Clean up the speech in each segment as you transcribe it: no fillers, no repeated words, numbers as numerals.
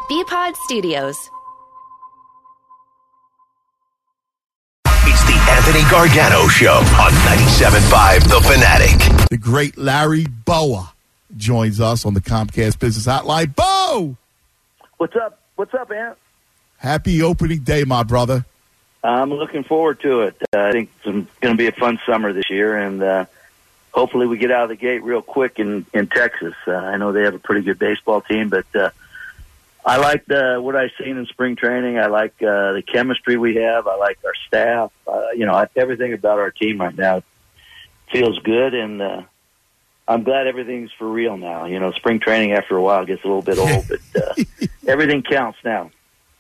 BPod Studios. It's the Anthony Gargano Show on 97.5 The Fanatic. The great Larry Bowa joins us on the Comcast Business Hotline. Bo! What's up? What's up, Ant? Happy opening day, my brother. I'm looking forward to it. I think it's going to be a fun summer this year, and hopefully we get out of the gate real quick in Texas. I know they have a pretty good baseball team, but I like what I've seen in spring training. I like the chemistry we have. I like our staff. Everything about our team right now feels good, and I'm glad everything's for real now. You know, spring training after a while gets a little bit old, but everything counts now.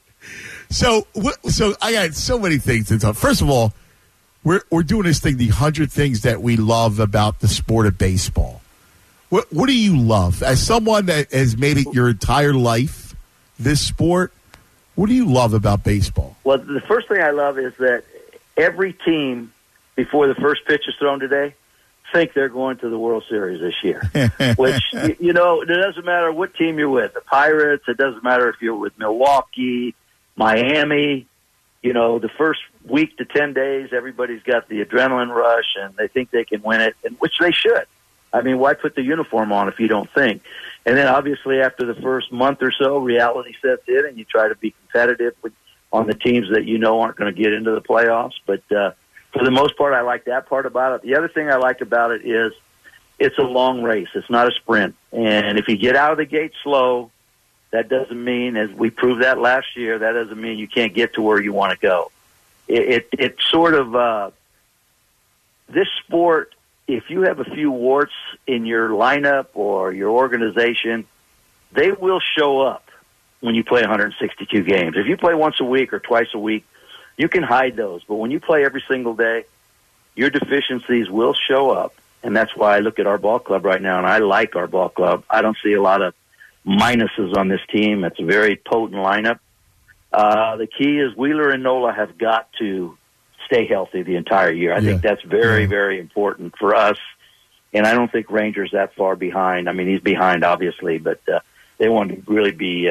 So I got so many things to talk. First of all, we're doing this thing, the 100 things that we love about the sport of baseball. What do you love? As someone that has made it your entire life, this sport, what do you love about baseball? Well, the first thing I love is that every team, before the first pitch is thrown today, think they're going to the World Series this year. Which, it doesn't matter what team you're with. The Pirates, it doesn't matter if you're with Milwaukee, Miami. The first week to 10 days, everybody's got the adrenaline rush, and they think they can win it, which they should. I mean, why put the uniform on if you don't think? And then, obviously, after the first month or so, reality sets in, and you try to be competitive on the teams that you know aren't going to get into the playoffs. But for the most part, I like that part about it. The other thing I like about it is it's a long race. It's not a sprint. And if you get out of the gate slow, that doesn't mean, as we proved that last year, that doesn't mean you can't get to where you want to go. It's sort of this sport, if you have a few warts in your lineup or your organization, they will show up when you play 162 games. If you play once a week or twice a week, you can hide those. But when you play every single day, your deficiencies will show up. And that's why I look at our ball club right now, and I like our ball club. I don't see a lot of minuses on this team. It's a very potent lineup. The key is Wheeler and Nola have got to stay healthy the entire year. I think that's very, very important for us. And I don't think Ranger's that far behind. I mean, he's behind, obviously, but they want to really be,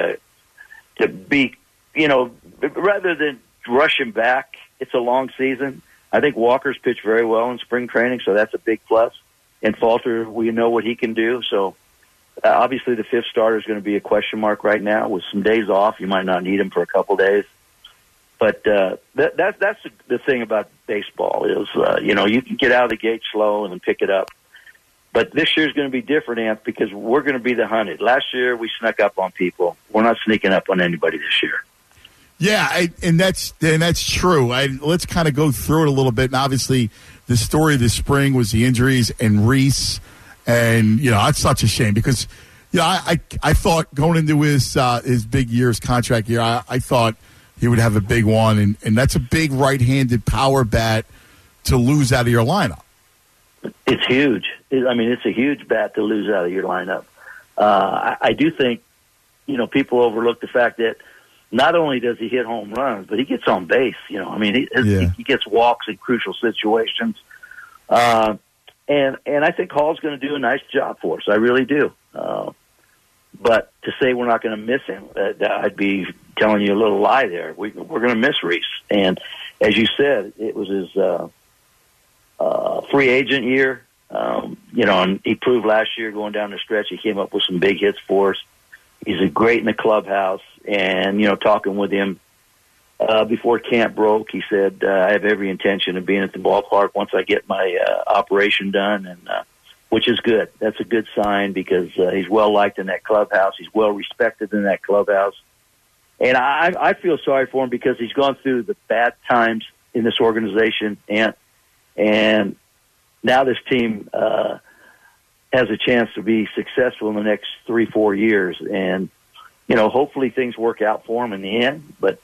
rather than rush him back, it's a long season. I think Walker's pitched very well in spring training, so that's a big plus. And Falter, we know what he can do, so obviously, the fifth starter is going to be a question mark right now. With some days off, you might not need him for a couple days. But that's the thing about baseball is, you can get out of the gate slow and then pick it up. But this year's going to be different, Ant, because we're going to be the hunted. Last year, we snuck up on people. We're not sneaking up on anybody this year. Yeah, and that's true. Let's kind of go through it a little bit. And obviously, the story of the spring was the injuries and Reese. And, that's such a shame because, I thought going into his big year's contract year, I thought he would have a big one. And that's a big right-handed power bat to lose out of your lineup. It's huge. It's a huge bat to lose out of your lineup. I do think, people overlook the fact that not only does he hit home runs, but he gets on base. He gets walks in crucial situations. And I think Hall's going to do a nice job for us. I really do. But to say we're not going to miss him, I'd be telling you a little lie there. We're going to miss Reese. And as you said, it was his free agent year. And he proved last year going down the stretch. He came up with some big hits for us. He's great in the clubhouse. And, talking with him before camp broke, he said, I have every intention of being at the ballpark once I get my operation done, and which is good. That's a good sign because he's well-liked in that clubhouse. He's well-respected in that clubhouse. And I feel sorry for him because he's gone through the bad times in this organization, and now this team has a chance to be successful in the next 3-4 years. And, hopefully things work out for him in the end, but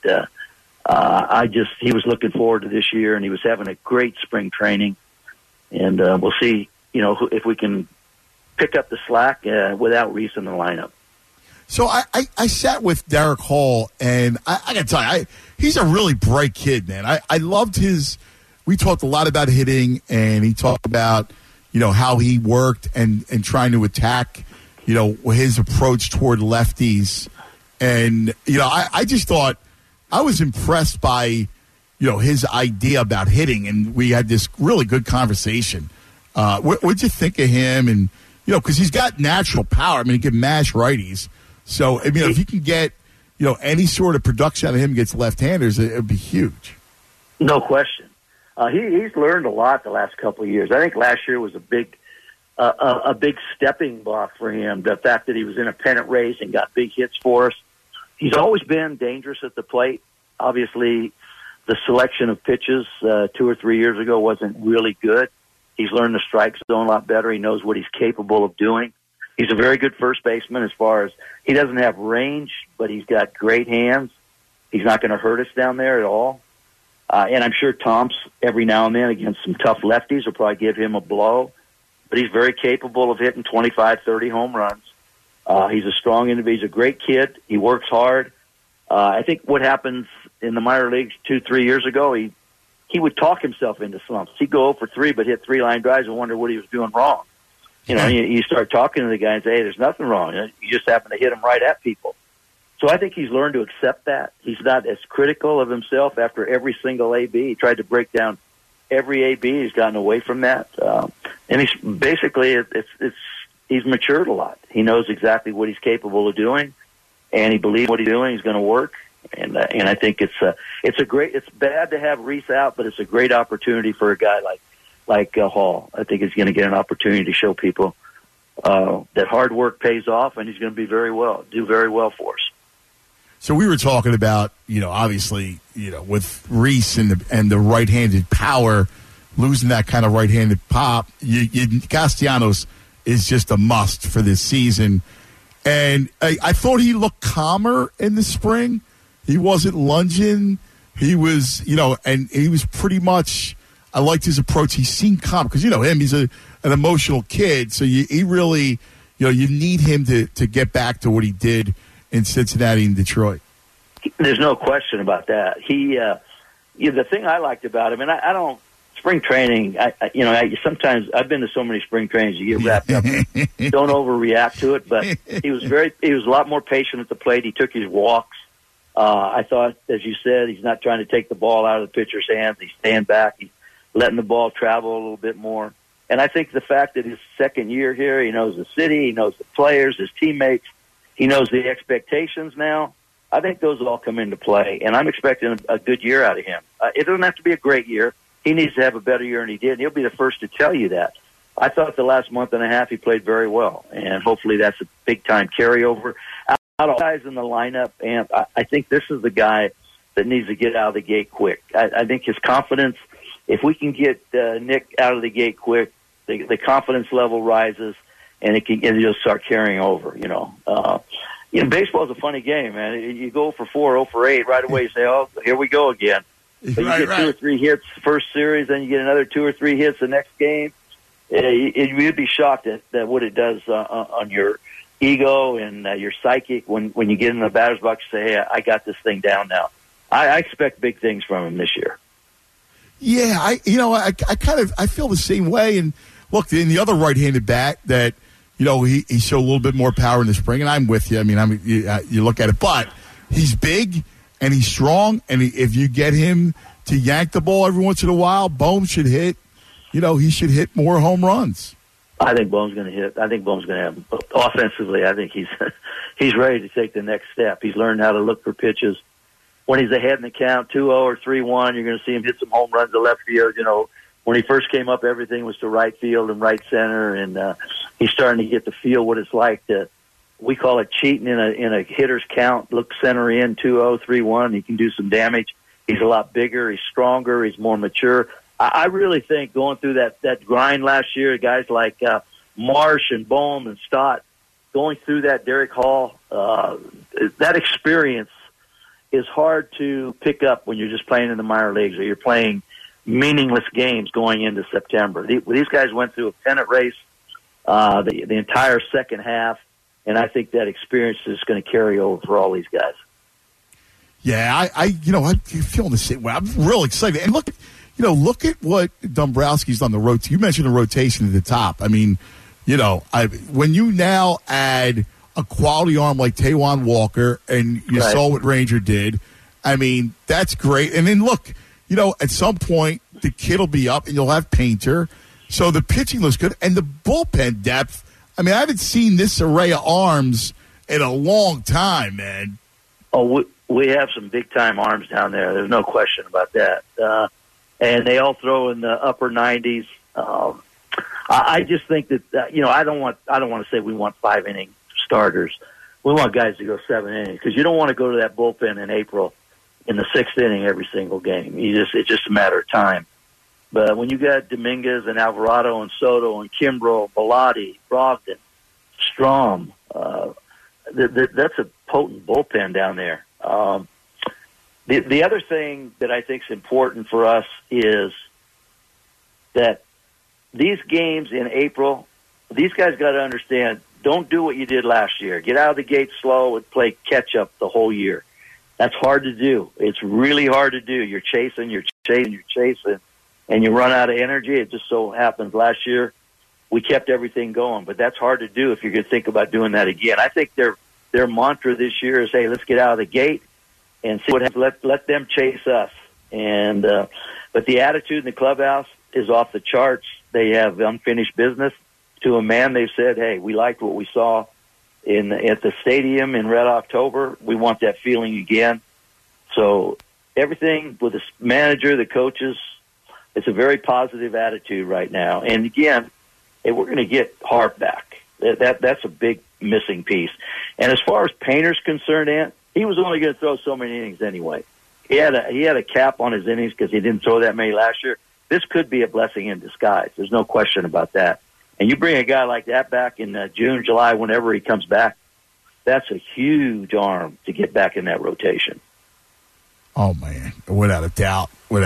he was looking forward to this year, and he was having a great spring training. And we'll see, if we can pick up the slack without Reese in the lineup. So I sat with Derek Hall, and I got to tell you, he's a really bright kid, man. I loved we talked a lot about hitting, and he talked about, how he worked and trying to attack, his approach toward lefties. And, I just thought I was impressed by, his idea about hitting. And we had this really good conversation. What'd you think of him? And, because he's got natural power. I mean, he can mash righties. So, if you can get, any sort of production out of him against left-handers, it would be huge. No question. He's learned a lot the last couple of years. I think last year was a big stepping block for him. The fact that he was in a pennant race and got big hits for us. He's always been dangerous at the plate. Obviously, the selection of pitches 2 or 3 years ago wasn't really good. He's learned the strike zone a lot better. He knows what he's capable of doing. He's a very good first baseman as far as he doesn't have range, but he's got great hands. He's not going to hurt us down there at all. And I'm sure Tom's every now and then against some tough lefties will probably give him a blow. But he's very capable of hitting 25, 30 home runs. He's a strong individual. He's a great kid. He works hard. I think what happens in the minor leagues 2-3 years ago, he would talk himself into slumps. He'd go 0 for 3, but hit 3 line drives and wonder what he was doing wrong. You start talking to the guy and say, hey, there's nothing wrong. You just happen to hit him right at people. So I think he's learned to accept that. He's not as critical of himself after every single AB. He tried to break down every AB. He's gotten away from that. And he's basically, he's matured a lot. He knows exactly what he's capable of doing, and he believes what he's doing is going to work. And I think it's bad to have Reese out, but it's a great opportunity for a guy like Hall. I think he's going to get an opportunity to show people that hard work pays off, and he's going to do very well for us. So we were talking about, obviously, with Reese and the right-handed power, losing that kind of right-handed pop, Castellanos is just a must for this season. And I thought he looked calmer in the spring. He wasn't lunging. He was, and he was pretty much, I liked his approach. He seemed calm because, him, he's an emotional kid. So he really, you need him to get back to what he did in Cincinnati and Detroit. There's no question about that. The thing I liked about him, and I don't, spring training, sometimes I've been to so many spring trainings, you get wrapped up. Don't overreact to it, but he was a lot more patient at the plate. He took his walks. I thought, as you said, he's not trying to take the ball out of the pitcher's hands. He's staying back. He's letting the ball travel a little bit more. And I think the fact that his second year here, he knows the city, he knows the players, his teammates, he knows the expectations now. I think those all come into play, and I'm expecting a good year out of him. It doesn't have to be a great year. He needs to have a better year than he did, and he'll be the first to tell you that. I thought the last month and a half he played very well, and hopefully that's a big-time carryover. Out of guys in the lineup, and I think this is the guy that needs to get out of the gate quick. I think his confidence, if we can get Nick out of the gate quick, the confidence level rises, and it'll start carrying over, baseball is a funny game, man. You go for 4, 0 for 8, right away you say, oh, here we go again. But you get 2 or 3 hits first series, then you get another 2 or 3 hits the next game. You'd be shocked at what it does on your ego and your psychic when you get in the batter's box. You say, hey, I got this thing down now. I expect big things from him this year. Yeah, I feel the same way. And look, in the other right-handed bat that he showed a little bit more power in the spring, and I'm with you. I mean, you look at it, but he's big and he's strong, and if you get him to yank the ball every once in a while, Bohm should hit. He should hit more home runs. I think Bohm's going to hit. I think Bohm's going to have offensively. I think he's ready to take the next step. He's learned how to look for pitches. When he's ahead in the count, 2-0 or 3-1, you're going to see him hit some home runs to left field. When he first came up, everything was to right field and right center, and he's starting to get to feel what it's like to. We call it cheating in a hitter's count. Look center in 2-0, 3-1. He can do some damage. He's a lot bigger. He's stronger. He's more mature. I really think going through that grind last year, guys like Marsh and Bohm and Stott, going through that, Derek Hall, that experience is hard to pick up when you're just playing in the minor leagues or you're playing meaningless games going into September. These guys went through a pennant race the entire second half, and I think that experience is going to carry over for all these guys. Yeah, I'm feeling the same way. I'm real excited. And look at what Dombrowski's done the road. You mentioned the rotation at the top. I mean, when you now add a quality arm like Taijuan Walker, and you saw what Ranger did, I mean, that's great. And then look, at some point the kid will be up and you'll have Painter. So the pitching looks good. And the bullpen depth, I mean, I haven't seen this array of arms in a long time, man. Oh, we have some big-time arms down there. There's no question about that. And they all throw in the upper 90s. I just think that, I don't want to say we want 5-inning starters. We want guys to go 7 innings because you don't want to go to that bullpen in April in the 6th inning every single game. It's just a matter of time. But when you got Dominguez and Alvarado and Soto and Kimbrel, Bellotti, Brogdon, Strom, that's a potent bullpen down there. The other thing that I think is important for us is that these games in April, these guys got to understand, don't do what you did last year. Get out of the gate slow and play catch-up the whole year. That's hard to do. It's really hard to do. You're chasing, and you run out of energy. It just so happens last year we kept everything going, but that's hard to do if you're going to think about doing that again. I think their mantra this year is, hey, let's get out of the gate and see what happens. Let them chase us. And but the attitude in the clubhouse is off the charts. They have unfinished business. To a man, they've said, hey, we liked what we saw at the stadium in Red October. We want that feeling again. So everything with the manager, the coaches, it's a very positive attitude right now. And again, we're going to get Hart back. That's a big missing piece. And as far as Painter's concerned, Ant, he was only going to throw so many innings anyway. He had a cap on his innings because he didn't throw that many last year. This could be a blessing in disguise. There's no question about that. And you bring a guy like that back in June, July, whenever he comes back, that's a huge arm to get back in that rotation. Oh, man, without a doubt.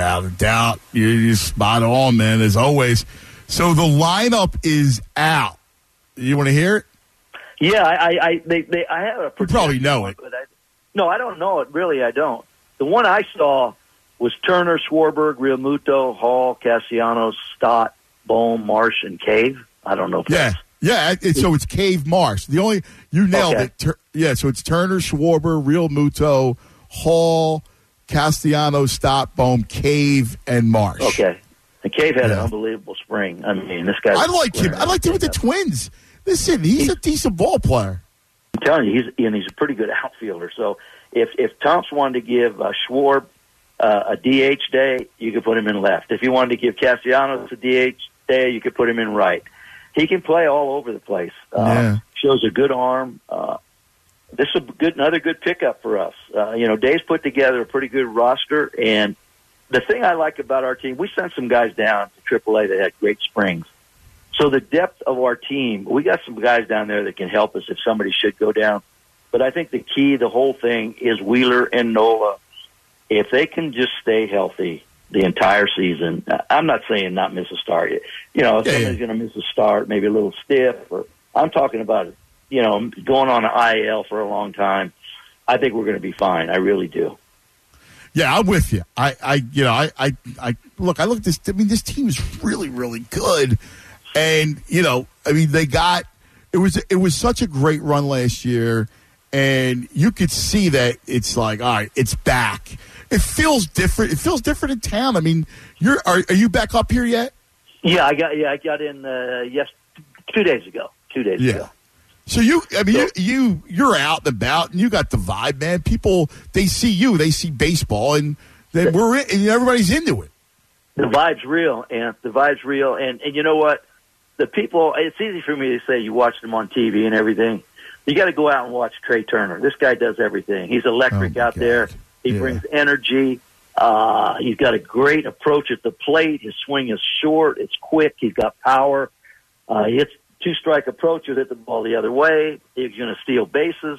You're spot on, man, as always. So the lineup is out. You want to hear it? Yeah, I have a. You probably know it. No, I don't know it. Really, I don't. The one I saw was Turner, Schwarber, Realmuto, Hall, Castellanos, Stott, Bohm, Marsh, and Cave. I don't know if that's... Yeah, so it's Cave, Marsh. You nailed it. So it's Turner, Schwarber, Realmuto, Hall, Castellanos, Stott, Bohm, Cave, and Marsh. Okay. And Cave had an unbelievable spring. I mean, this guy... I like him. I liked him with the Twins. Listen, he's a decent ball player. I'm telling you, he's a pretty good outfielder. So if Thompson wanted to give Schwarb a DH day, you could put him in left. If you wanted to give Castellanos a DH day, you could put him in right. He can play all over the place. Shows a good arm. This is another good pickup for us. Dave's put together a pretty good roster, and the thing I like about our team, we sent some guys down to AAA that had great springs. So the depth of our team, we got some guys down there that can help us if somebody should go down. But I think the key, the whole thing, is Wheeler and Nola. If they can just stay healthy the entire season, I'm not saying not miss a start. If somebody's going to miss a start, maybe a little stiff, or I'm talking about, going on an IL for a long time, I think we're going to be fine. I really do. Yeah, I'm with you. I look at this. I mean, this team is really, really good. And, they got – it was such a great run last year, and you could see that it's like, all right, it's back. It feels different. It feels different in town. I mean, are you back up here yet? Yeah, I got in 2 days ago. 2 days ago. So you're out and about, and you got the vibe, man. People, they see you, they see baseball, and everybody's into it. The vibe's real, and you know what? The people, it's easy for me to say you watch them on TV and everything. You got to go out and watch Trey Turner. This guy does everything. He's electric out there. He brings energy. He's got a great approach at the plate. His swing is short. It's quick. He's got power. He hits two-strike approaches, hit the ball the other way. He's going to steal bases.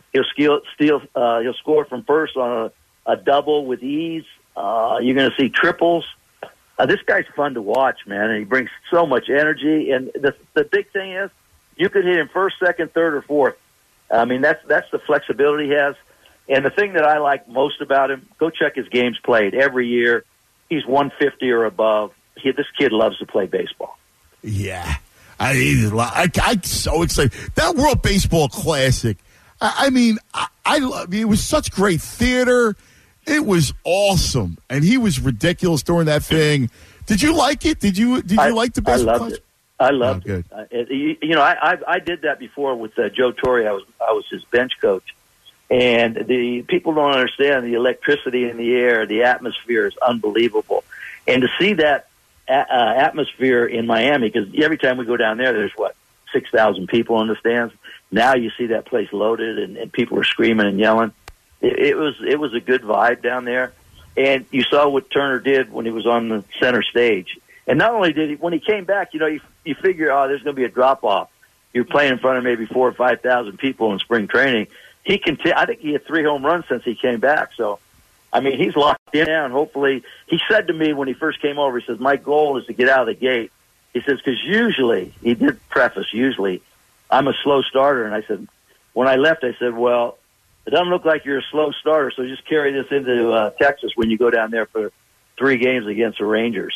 He'll score from first on a double with ease. You're going to see triples. This guy's fun to watch, man, and he brings so much energy. And the big thing is you could hit him first, second, third, or fourth. I mean, that's the flexibility he has. And the thing that I like most about him, go check his games played. Every year, he's 150 or above. This kid loves to play baseball. Yeah. I'm so excited. That World Baseball Classic, I mean, it was such great theater. It was awesome. And he was ridiculous during that thing. Did you like it? Did you like the baseball? I loved it. I loved it. I did that before with Joe Torre. I was his bench coach. And the people don't understand the electricity in the air, the atmosphere is unbelievable. And to see that atmosphere in Miami, because every time we go down there's 6,000 people in the stands. Now you see that place loaded and people are screaming and yelling. It was a good vibe down there. And you saw what Turner did when he was on the center stage. And not only did he, when he came back, you figure, there's going to be a drop off. You're playing in front of maybe 4,000 or 5,000 people in spring training. I think he had 3 home runs since he came back. So, I mean, he's locked in now, and hopefully, he said to me when he first came over, he says, my goal is to get out of the gate. He says, because usually, he did preface, I'm a slow starter. And I said, when I left, I said, well, it doesn't look like you're a slow starter, so just carry this into Texas when you go down there for 3 games against the Rangers.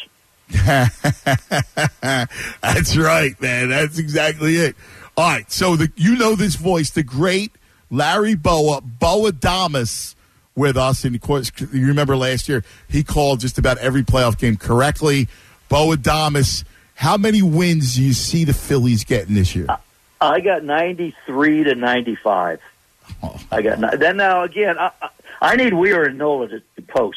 That's right, man. That's exactly it. All right, so this voice, the great Larry Boa Adames, with us. And of course, you remember last year, he called just about every playoff game correctly. Boa Adames, how many wins do you see the Phillies getting this year? I got 93 to 95. Oh. I got then now again. I need Wheeler and Nola to post.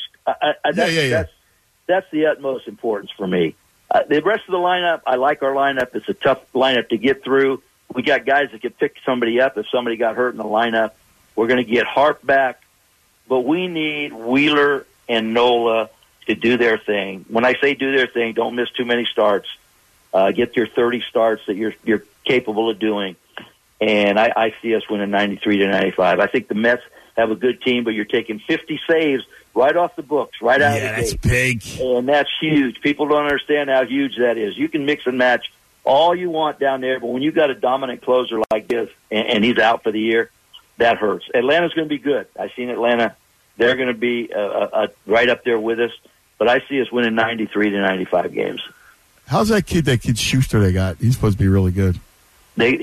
That's the utmost importance for me. The rest of the lineup, I like our lineup. It's a tough lineup to get through. We got guys that could pick somebody up if somebody got hurt in the lineup. We're going to get Harp back, but we need Wheeler and Nola to do their thing. When I say do their thing, don't miss too many starts. Get your 30 starts that you're capable of doing. And I see us winning 93 to 95. I think the Mets have a good team, but you're taking 50 saves right off the books, right out of the gate. Yeah, that's big. And that's huge. People don't understand how huge that is. You can mix and match all you want down there, but when you got a dominant closer like this and he's out for the year, that hurts. Atlanta's going to be good. I've seen Atlanta. They're going to be right up there with us, but I see us winning 93 to 95 games. How's that kid Schuster they got? He's supposed to be really good. They're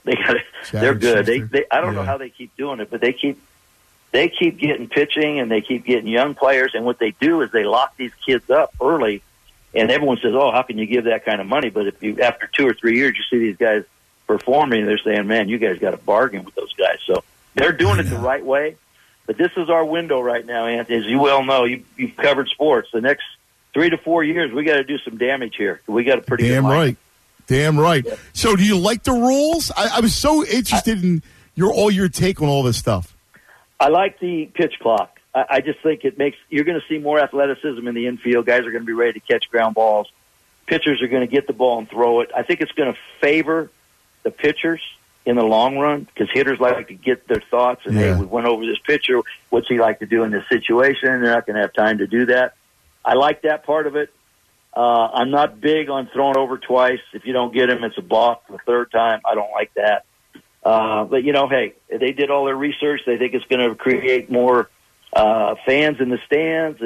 good. They I don't know how they keep doing it, but they keep getting pitching and they keep getting young players. And what they do is they lock these kids up early. And everyone says, "Oh, how can you give that kind of money?" But if you, after 2 or 3 years, you see these guys performing, they're saying, "Man, you guys got a bargain with those guys." So they're doing it the right way. But this is our window right now, Anthony. As you well know, you've covered sports. The next 3 to 4 years, we got to do some damage here. We got a pretty good line. Damn right. Yeah. So, do you like the rules? I was so interested in your take on all this stuff. I like the pitch clock. I just think you're going to see more athleticism in the infield. Guys are going to be ready to catch ground balls. Pitchers are going to get the ball and throw it. I think it's going to favor the pitchers in the long run because hitters like to get their thoughts and, hey, we went over this pitcher. What's he like to do in this situation? They're not going to have time to do that. I like that part of it. I'm not big on throwing over twice. If you don't get him, it's a balk the third time. I don't like that. But, hey, they did all their research. They think it's going to create more fans in the stands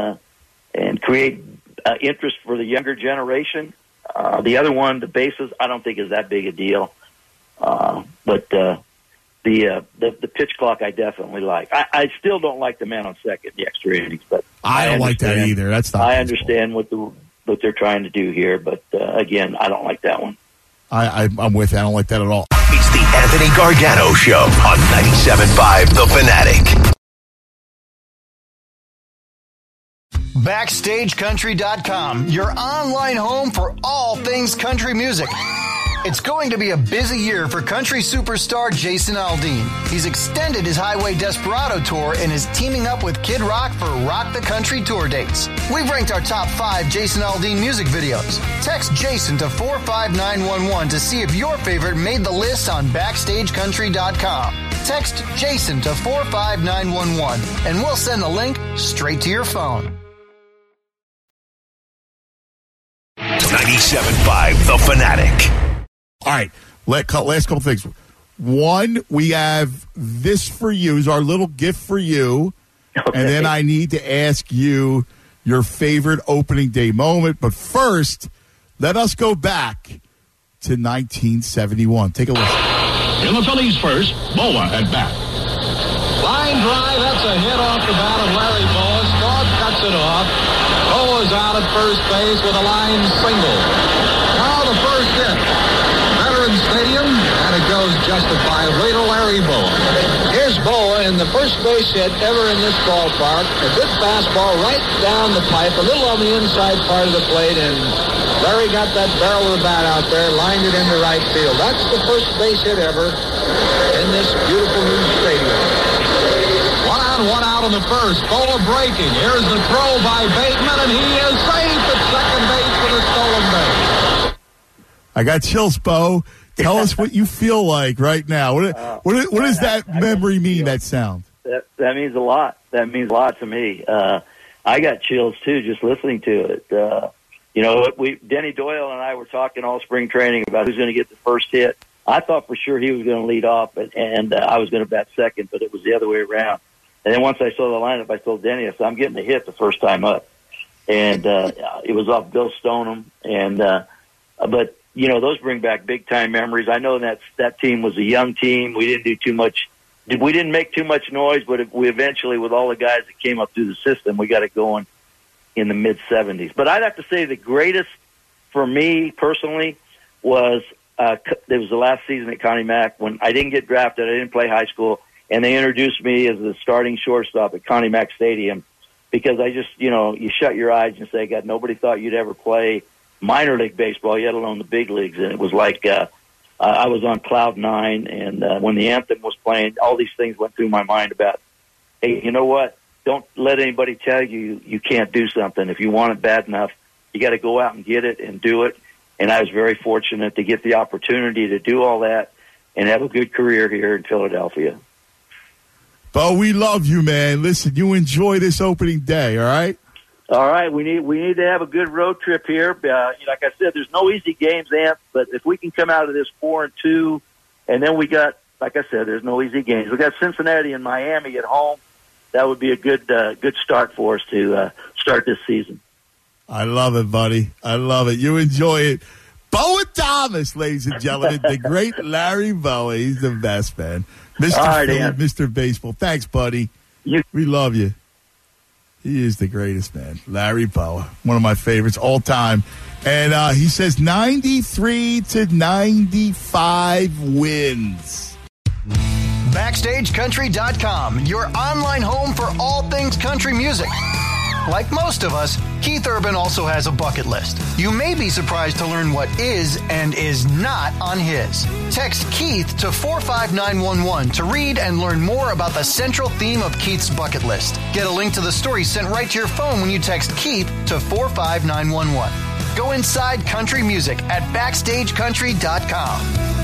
and create interest for the younger generation. The other one, the bases, I don't think is that big a deal. But the pitch clock I definitely like. I still don't like the man on second, the extra innings. But I don't like that either. That's not. I understand what they're trying to do here, but again, I don't like that one. I'm with you. I don't like that at all. It's the Anthony Gargano Show on 97.5 The Fanatic. BackstageCountry.com, your online home for all things country music. It's going to be a busy year for country superstar Jason Aldean. He's extended his Highway Desperado tour and is teaming up with Kid Rock for Rock the Country tour dates. We've ranked our top 5 Jason Aldean music videos. Text Jason to 45911 to see if your favorite made the list on BackstageCountry.com. Text Jason to 45911 and we'll send the link straight to your phone. 97.5 The Fanatic. All right, last couple things. One, we have this for you, is our little gift for you. Okay. And then I need to ask you your favorite opening day moment. But first, let us go back to 1971. Take a listen. In the Phillies first, Boa at bat. Line drive, that's a hit off the bat of Larry Boa. Staub cuts it off. Boa's out at first base with a line single. Now the first hit. Veterans Stadium, and it goes justifiably to Larry Boa. Here's Boa in the first base hit ever in this ballpark. A good fastball right down the pipe, a little on the inside part of the plate, and Larry got that barrel of the bat out there, lined it into right field. That's the first base hit ever in this beautiful new stadium. One out on the first. Boa breaking. Here's the throw by Bateman, and he is safe at second base with a stolen base. I got chills, Bo. Tell us what you feel like right now. What does that memory mean, that sound? That means a lot. That means a lot to me. I got chills, too, just listening to it. Denny Doyle and I were talking all spring training about who's going to get the first hit. I thought for sure he was going to lead off, and I was going to bat second, but it was the other way around. And then once I saw the lineup, I told Denny, I said, I'm getting a hit the first time up. And it was off Bill Stoneham. But, those bring back big-time memories. I know that team was a young team. We didn't do too much. We didn't make too much noise, but we eventually, with all the guys that came up through the system, we got it going in the mid-'70s. But I'd have to say the greatest for me personally was it was the last season at Connie Mack when I didn't get drafted. I didn't play high school. And they introduced me as the starting shortstop at Connie Mack Stadium because I just, you shut your eyes and say, God, nobody thought you'd ever play minor league baseball, yet alone the big leagues. And it was like I was on cloud nine. And when the anthem was playing, all these things went through my mind about, hey, you know what? Don't let anybody tell you can't do something. If you want it bad enough, you got to go out and get it and do it. And I was very fortunate to get the opportunity to do all that and have a good career here in Philadelphia. Bo, we love you, man. Listen, you enjoy this opening day, all right? All right, we need to have a good road trip here. Like I said, there's no easy games, Ant, but if we can come out of this 4-2, and then we got, like I said, there's no easy games. We got Cincinnati and Miami at home. That would be a good start for us to start this season. I love it, buddy. I love it. You enjoy it. Boa Thomas, ladies and gentlemen, the great Larry Boa. He's the best, man. Mr. Philly, Mr. Baseball. Thanks, buddy. We love you. He is the greatest, man. Larry Boa, one of my favorites all time. And he says 93 to 95 wins. BackstageCountry.com, your online home for all things country music. Like most of us, Keith Urban also has a bucket list. You may be surprised to learn what is and is not on his. Text Keith to 45911 to read and learn more about the central theme of Keith's bucket list. Get a link to the story sent right to your phone when you text Keith to 45911. Go inside country music at BackstageCountry.com.